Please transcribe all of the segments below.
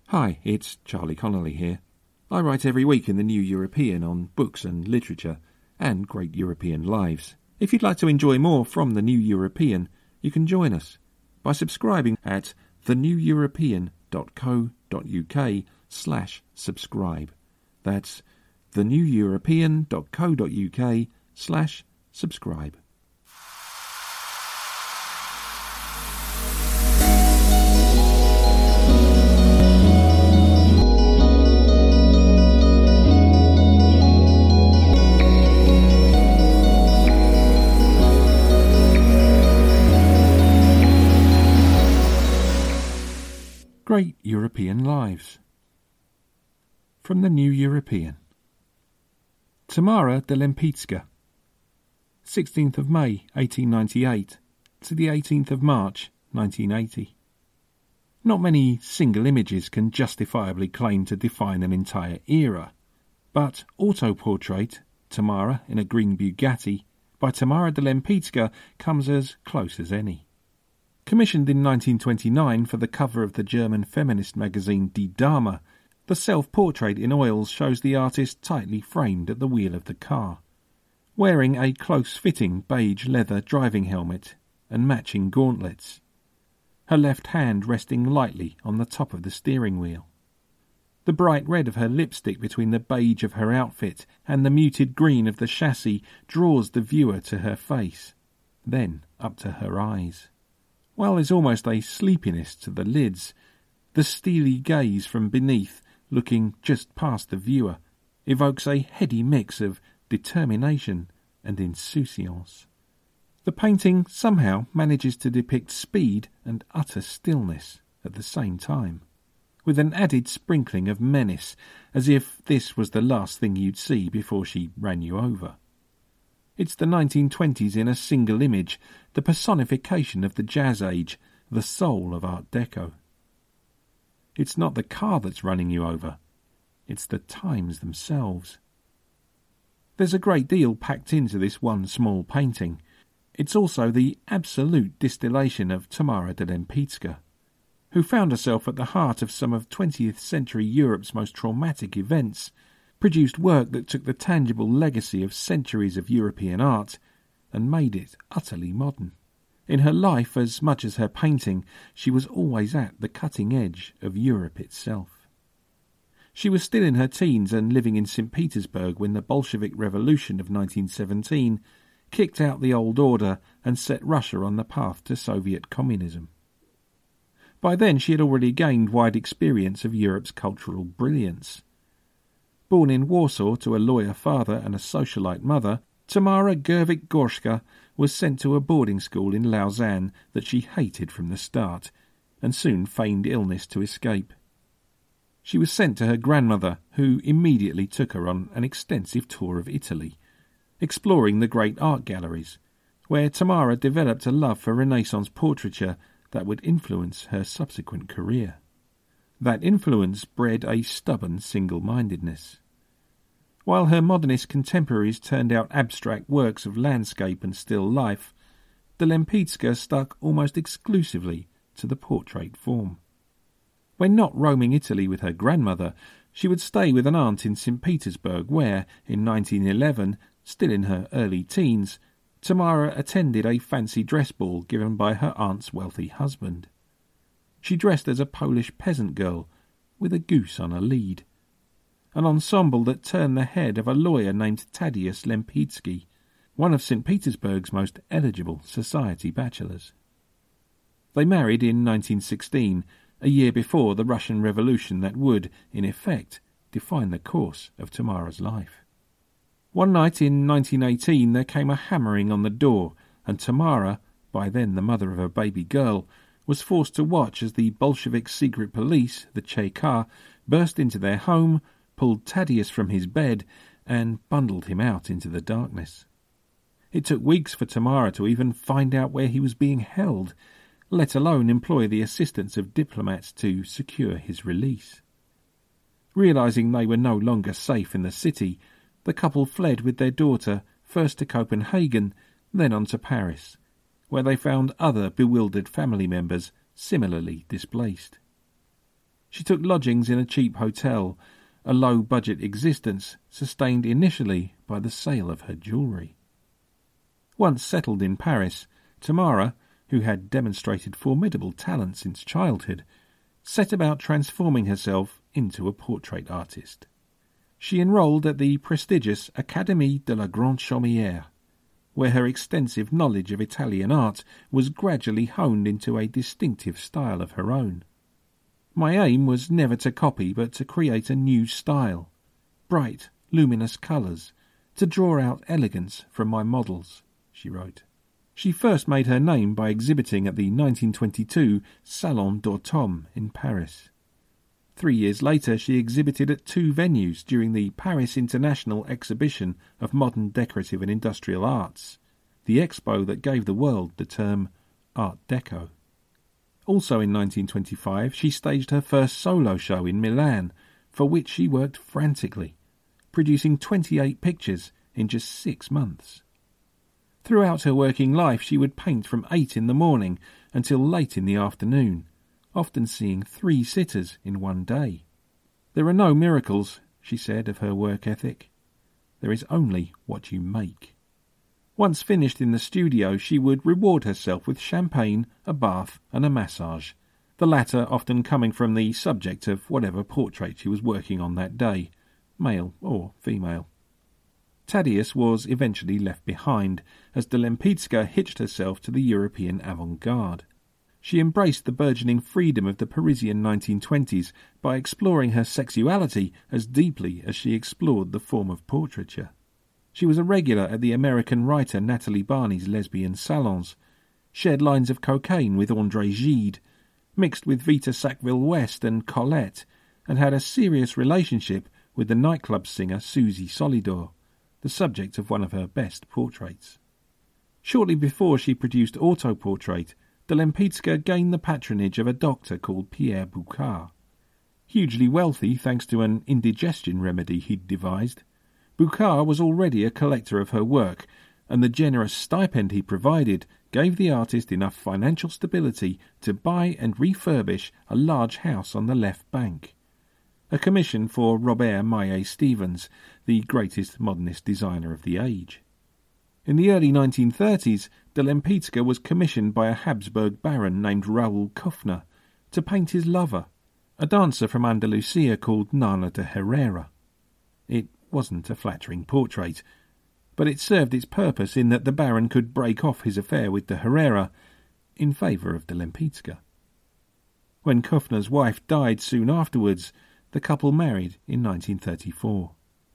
Hi, it's Charlie Connolly here. I write every week in the New European on books and literature and great European lives. If you'd like to enjoy more from the New European, you can join us by subscribing at theneweuropean.co.uk/subscribe. That's theneweuropean.co.uk/subscribe. Great European Lives. From the New European. Tamara de Lempicka, 16th of May 1898 to the 18th of March 1980. Not many single images can justifiably claim to define an entire era, but Autoportrait, Tamara in a green Bugatti, by Tamara de Lempicka comes as close as any. Commissioned in 1929 for the cover of the German feminist magazine Die Dame, the self-portrait in oils shows the artist tightly framed at the wheel of the car, wearing a close-fitting beige leather driving helmet and matching gauntlets, her left hand resting lightly on the top of the steering wheel. The bright red of her lipstick between the beige of her outfit and the muted green of the chassis draws the viewer to her face, then up to her eyes. While there's almost a sleepiness to the lids, the steely gaze from beneath, looking just past the viewer, evokes a heady mix of determination and insouciance. The painting somehow manages to depict speed and utter stillness at the same time, with an added sprinkling of menace, as if this was the last thing you'd see before she ran you over. It's the 1920s in a single image, the personification of the Jazz Age, the soul of Art Deco. It's not the car that's running you over, it's the times themselves. There's a great deal packed into this one small painting. It's also the absolute distillation of Tamara de Lempicka, who found herself at the heart of some of 20th century Europe's most traumatic events, produced work that took the tangible legacy of centuries of European art and made it utterly modern. In her life, as much as her painting, she was always at the cutting edge of Europe itself. She was still in her teens and living in St. Petersburg when the Bolshevik Revolution of 1917 kicked out the old order and set Russia on the path to Soviet communism. By then she had already gained wide experience of Europe's cultural brilliance. Born in Warsaw to a lawyer father and a socialite mother, Tamara Gerwig-Gorska was sent to a boarding school in Lausanne that she hated from the start, and soon feigned illness to escape. She was sent to her grandmother, who immediately took her on an extensive tour of Italy, exploring the great art galleries, where Tamara developed a love for Renaissance portraiture that would influence her subsequent career. That influence bred a stubborn single-mindedness. While her modernist contemporaries turned out abstract works of landscape and still life, de Lempicka stuck almost exclusively to the portrait form. When not roaming Italy with her grandmother, she would stay with an aunt in St. Petersburg where, in 1911, still in her early teens, Tamara attended a fancy dress ball given by her aunt's wealthy husband. She dressed as a Polish peasant girl, with a goose on a lead, an ensemble that turned the head of a lawyer named Tadeusz Lempicki, one of St. Petersburg's most eligible society bachelors. They married in 1916, a year before the Russian Revolution that would, in effect, define the course of Tamara's life. One night in 1918 there came a hammering on the door, and Tamara, by then the mother of a baby girl, was forced to watch as the Bolshevik secret police, the Cheka, burst into their home, pulled Tadeusz from his bed, and bundled him out into the darkness. It took weeks for Tamara to even find out where he was being held, let alone employ the assistance of diplomats to secure his release. Realizing they were no longer safe in the city, the couple fled with their daughter first to Copenhagen, then on to Paris, where they found other bewildered family members similarly displaced. She took lodgings in a cheap hotel, a low-budget existence sustained initially by the sale of her jewellery. Once settled in Paris, Tamara, who had demonstrated formidable talent since childhood, set about transforming herself into a portrait artist. She enrolled at the prestigious Académie de la Grande Chaumière, where her extensive knowledge of Italian art was gradually honed into a distinctive style of her own. My aim was never to copy, but to create a new style, bright, luminous colours, to draw out elegance from my models, she wrote. She first made her name by exhibiting at the 1922 Salon d'Automne in Paris. 3 years later, she exhibited at 2 venues during the Paris International Exhibition of Modern Decorative and Industrial Arts, the expo that gave the world the term Art Deco. Also in 1925, she staged her first solo show in Milan, for which she worked frantically, producing 28 pictures in just 6 months. Throughout her working life, she would paint from 8 in the morning until late in the afternoon, often seeing 3 sitters in one day. There are no miracles, she said of her work ethic. There is only what you make. Once finished in the studio, she would reward herself with champagne, a bath and a massage, the latter often coming from the subject of whatever portrait she was working on that day, male or female. Thaddeus was eventually left behind, as de Lempicka hitched herself to the European avant-garde. She embraced the burgeoning freedom of the Parisian 1920s by exploring her sexuality as deeply as she explored the form of portraiture. She was a regular at the American writer Natalie Barney's lesbian salons, shared lines of cocaine with André Gide, mixed with Vita Sackville-West and Colette, and had a serious relationship with the nightclub singer Susie Solidor, the subject of one of her best portraits. Shortly before she produced Autoportrait, de Lempicka gained the patronage of a doctor called Pierre Boucard. Hugely wealthy thanks to an indigestion remedy he'd devised, Boucard was already a collector of her work, and the generous stipend he provided gave the artist enough financial stability to buy and refurbish a large house on the left bank, a commission for Robert Maillet-Stevens, the greatest modernist designer of the age. In the early 1930s, de Lempicka was commissioned by a Habsburg baron named Raoul Kuffner to paint his lover, a dancer from Andalusia called Nana de Herrera. It wasn't a flattering portrait, but it served its purpose in that the baron could break off his affair with de Herrera in favour of de Lempicka. When Kuffner's wife died soon afterwards, the couple married in 1934.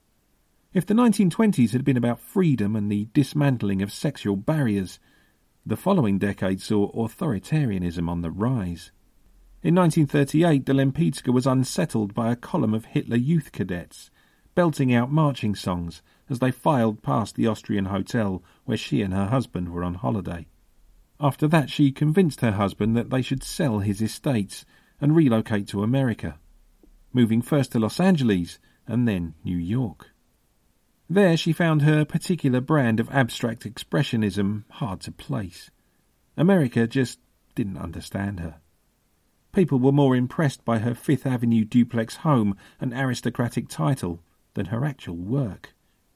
If the 1920s had been about freedom and the dismantling of sexual barriers, the following decade saw authoritarianism on the rise. In 1938, de Lempicka was unsettled by a column of Hitler Youth cadets, belting out marching songs as they filed past the Austrian hotel where she and her husband were on holiday. After that, she convinced her husband that they should sell his estates and relocate to America, moving first to Los Angeles and then New York. There she found her particular brand of abstract expressionism hard to place. America just didn't understand her. People were more impressed by her Fifth Avenue duplex home and aristocratic title than her actual work.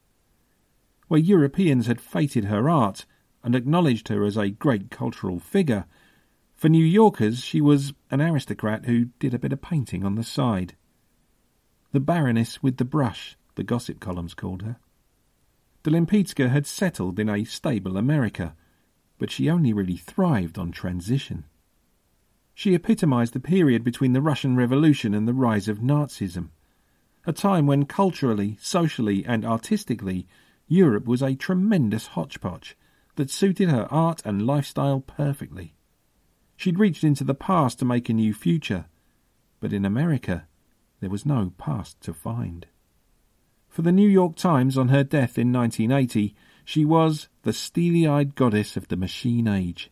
Where Europeans had feted her art and acknowledged her as a great cultural figure, for New Yorkers she was an aristocrat who did a bit of painting on the side. The Baroness with the brush, the gossip columns called her. De Lempicka had settled in a stable America, but she only really thrived on transition. She epitomised the period between the Russian Revolution and the rise of Nazism, a time when culturally, socially and artistically Europe was a tremendous hodgepodge that suited her art and lifestyle perfectly. She'd reached into the past to make a new future, but in America there was no past to find. For the New York Times on her death in 1980, she was the steely-eyed goddess of the machine age.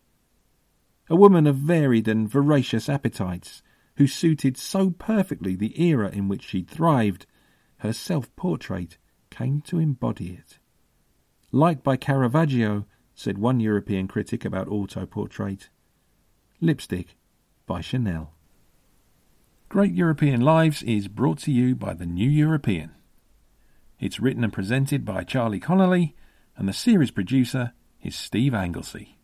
A woman of varied and voracious appetites, who suited so perfectly the era in which she'd thrived, her self-portrait came to embody it. Light by Caravaggio, said one European critic about Autoportrait. Lipstick by Chanel. Great European Lives is brought to you by The New European. It's written and presented by Charlie Connolly, and the series producer is Steve Anglesey.